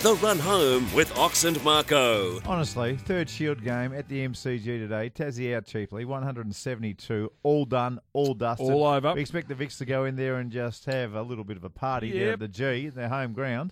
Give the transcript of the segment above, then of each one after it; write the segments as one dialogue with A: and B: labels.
A: The Run Home with Ox and Marco.
B: Honestly, third Shield game at the MCG today. Tassie out cheaply, 172, all done, all dusted.
C: All over.
B: We expect the Vicks to go in there and just have a little bit of a party down at the G, their home ground.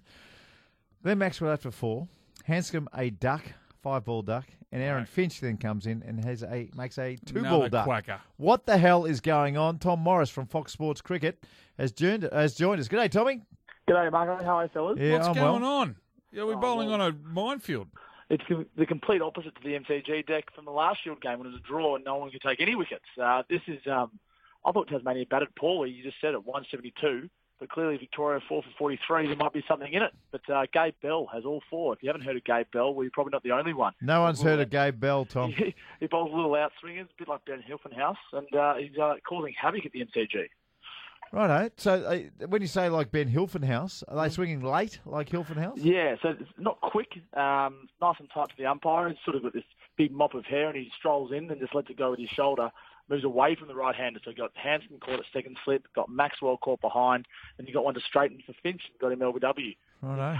B: Then Maxwell out for 4. Hanscom a duck, 5-ball duck. And Aaron Finch then comes in and makes a 2-ball duck.
C: Quacker.
B: What the hell is going on? Tom Morris from Fox Sports Cricket has joined us. G'day, Tommy.
D: G'day, Marco. How are you, fellas?
B: Yeah,
C: What's
B: I'm
C: going
B: well.
C: on? Yeah, we're bowling on a minefield.
D: It's the complete opposite to the MCG deck from the last Shield game when it was a draw and no one could take any wickets. This is, I thought Tasmania batted poorly. You just said it, 172. But clearly Victoria 4 for 43. There might be something in it. But Gabe Bell has all 4. If you haven't heard of Gabe Bell, well, you're probably not the only one.
B: No one's heard of Gabe Bell, Tom.
D: He bowls little outswingers, a bit like Ben Hilfenhaus, and he's causing havoc at the MCG.
B: Righto. So when you say like Ben Hilfenhaus, are they swinging late like Hilfenhaus?
D: Yeah, so it's not quick, nice and tight to the umpire. He's sort of got this big mop of hair and he strolls in and just lets it go with his shoulder, moves away from the right-hander. So you've got Hanson caught at second slip, got Maxwell caught behind, and you've got one to straighten for Finch and got him LBW.
B: Righto.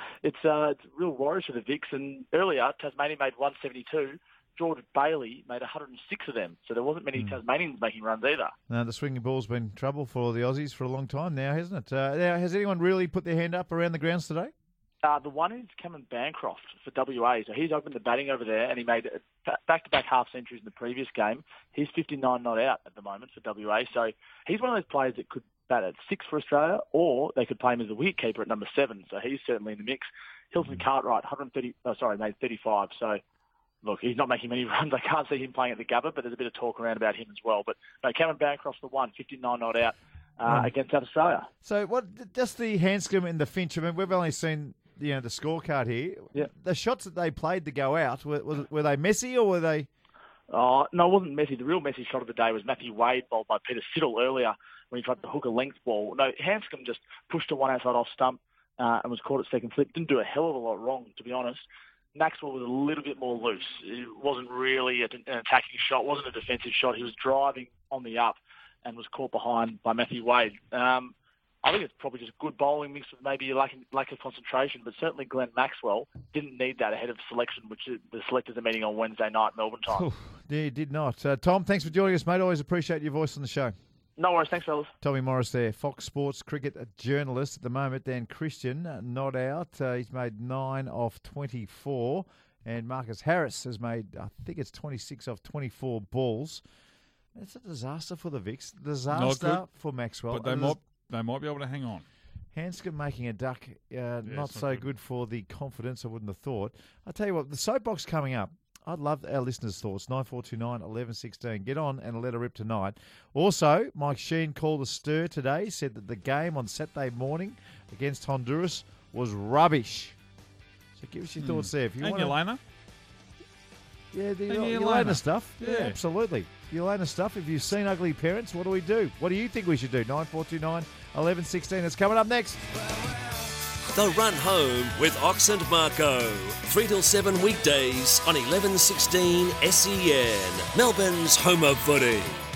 D: It's real worries for the Vicks. And earlier, Tasmania made 172. George Bailey made 106 of them. So there wasn't many Tasmanians making runs either.
B: No, the swinging ball's been trouble for the Aussies for a long time now, hasn't it? Now, has anyone really put their hand up around the grounds today?
D: The one is Cameron Bancroft for WA. So he's opened the batting over there and he made back-to-back half centuries in the previous game. He's 59 not out at the moment for WA. So he's one of those players that could bat at 6 for Australia or they could play him as a wicketkeeper at number 7. So he's certainly in the mix. Hilton Cartwright, made 35. So look, he's not making many runs. I can't see him playing at the Gabba, but there's a bit of talk around about him as well. But no, Cameron Bancroft's the one, 59 not out against South Australia.
B: So what? Just the Hanscom and the Finch. I mean, we've only seen the scorecard here.
D: Yeah.
B: The shots that they played to go out were they messy or were they?
D: No, it wasn't messy. The real messy shot of the day was Matthew Wade bowled by Peter Siddle earlier when he tried to hook a length ball. No, Hanscom just pushed to one outside off stump and was caught at second slip. Didn't do a hell of a lot wrong, to be honest. Maxwell was a little bit more loose. It wasn't really an attacking shot, wasn't a defensive shot. He was driving on the up and was caught behind by Matthew Wade. I think it's probably just good bowling mixed with maybe a lack of concentration, but certainly Glenn Maxwell didn't need that ahead of selection, which the selectors are meeting on Wednesday night, Melbourne time.
B: Yeah, did not. Tom, thanks for joining us, mate. Always appreciate your voice on the show.
D: No worries. Thanks, fellas.
B: Tommy Morris there, Fox Sports Cricket journalist at the moment. Dan Christian, not out. He's made 9 off 24. And Marcus Harris has made, I think it's 26 off 24 balls. It's a disaster for the Vicks. Disaster for Maxwell.
C: But they might be able to hang on.
B: Hanscom making a duck, not so
C: not
B: good for the confidence, I wouldn't have thought. I'll tell you what, the soapbox coming up. I'd love our listeners' thoughts. 9429 1116. Get on and let her rip tonight. Also, Mike Sheen called a stir today, said that the game on Saturday morning against Honduras was rubbish. So give us your thoughts there. If you
C: And
B: want
C: Yelena.
B: Yeah, the
C: Yelena.
B: Yelena stuff. Yeah,
C: Yeah.
B: absolutely. Yelena stuff. If you've seen Ugly Parents, what do we do? What do you think we should do? 9429 1116. It's coming up next.
A: The Run Home with Ox and Marco. 3 till 7 weekdays on 1116 SEN. Melbourne's home of footy.